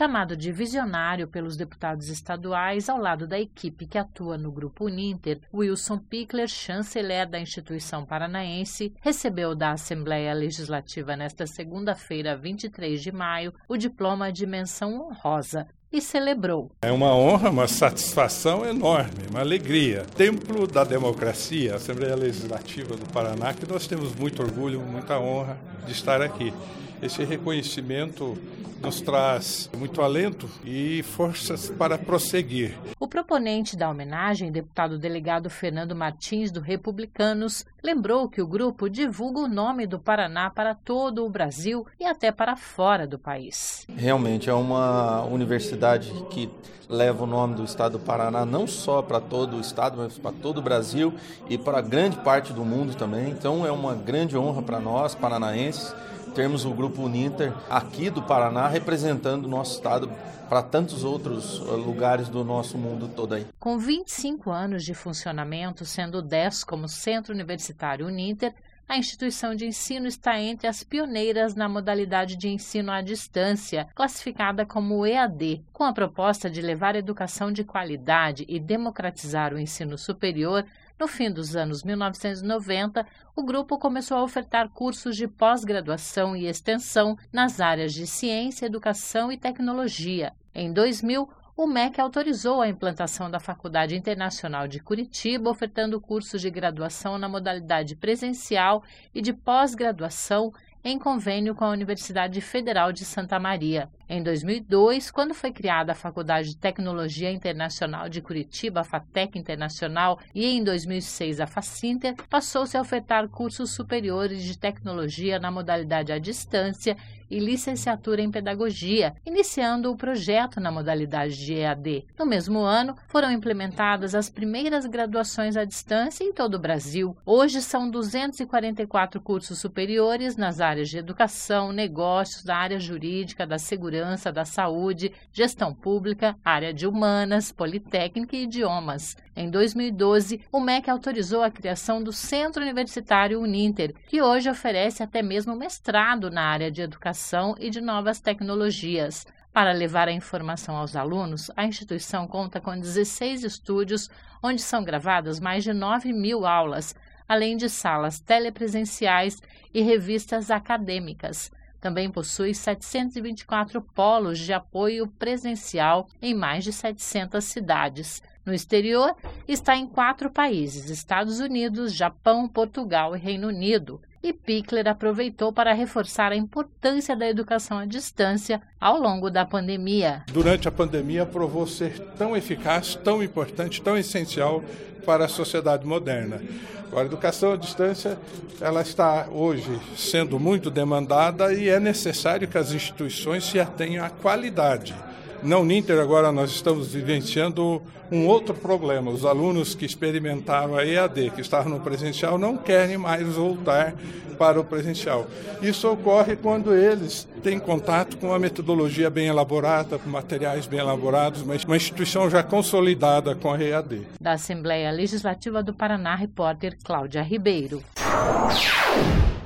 chamado de visionário pelos deputados estaduais ao lado da equipe que atua no Grupo Uninter. Wilson Pichler, chanceler da instituição paranaense, recebeu da Assembleia Legislativa nesta segunda-feira, 23 de maio, o diploma de menção honrosa e celebrou. É uma honra, uma satisfação enorme, uma alegria. Templo da democracia, a Assembleia Legislativa do Paraná, que nós temos muito orgulho, muita honra de estar aqui. Esse reconhecimento nos traz muito alento e forças para prosseguir. O proponente da homenagem, deputado delegado Fernando Martins, do Republicanos, lembrou que o grupo divulga o nome do Paraná para todo o Brasil e até para fora do país. Realmente é uma universidade que leva o nome do estado do Paraná não só para todo o estado, mas para todo o Brasil e para grande parte do mundo também. Então é uma grande honra para nós, paranaenses, termos o Grupo Uninter aqui do Paraná representando o nosso estado para tantos outros lugares do nosso mundo todo aí. Com 25 anos de funcionamento, sendo 10 como Centro Universitário Uninter, a instituição de ensino está entre as pioneiras na modalidade de ensino à distância, classificada como EAD, com a proposta de levar educação de qualidade e democratizar o ensino superior. No fim dos anos 1990, o grupo começou a ofertar cursos de pós-graduação e extensão nas áreas de ciência, educação e tecnologia. Em 2000, o MEC autorizou a implantação da Faculdade Internacional de Curitiba, ofertando cursos de graduação na modalidade presencial e de pós-graduação em convênio com a Universidade Federal de Santa Maria. Em 2002, quando foi criada a Faculdade de Tecnologia Internacional de Curitiba, a FATEC Internacional, e em 2006 a Facinter, passou-se a ofertar cursos superiores de tecnologia na modalidade à distância e licenciatura em pedagogia, iniciando o projeto na modalidade de EAD. No mesmo ano, foram implementadas as primeiras graduações à distância em todo o Brasil. Hoje são 244 cursos superiores nas áreas de educação, negócios, da área jurídica, da segurança, da saúde, gestão pública, área de humanas, politécnica e idiomas. Em 2012, o MEC autorizou a criação do Centro Universitário Uninter, que hoje oferece até mesmo mestrado na área de educação e de novas tecnologias. Para levar a informação aos alunos, a instituição conta com 16 estúdios, onde são gravadas mais de 9.000 aulas, além de salas telepresenciais e revistas acadêmicas. Também possui 724 polos de apoio presencial em mais de 700 cidades. No exterior, está em 4 países: Estados Unidos, Japão, Portugal e Reino Unido. E Pichler aproveitou para reforçar a importância da educação à distância ao longo da pandemia. Durante a pandemia, provou ser tão eficaz, tão importante, tão essencial para a sociedade moderna. A educação à distância, ela está hoje sendo muito demandada e é necessário que as instituições se atenham à qualidade. Na Uninter, agora, nós estamos vivenciando um outro problema. Os alunos que experimentaram a EAD, que estavam no presencial, não querem mais voltar para o presencial. Isso ocorre quando eles têm contato com uma metodologia bem elaborada, com materiais bem elaborados, mas uma instituição já consolidada com a EAD. Da Assembleia Legislativa do Paraná, repórter Cláudia Ribeiro.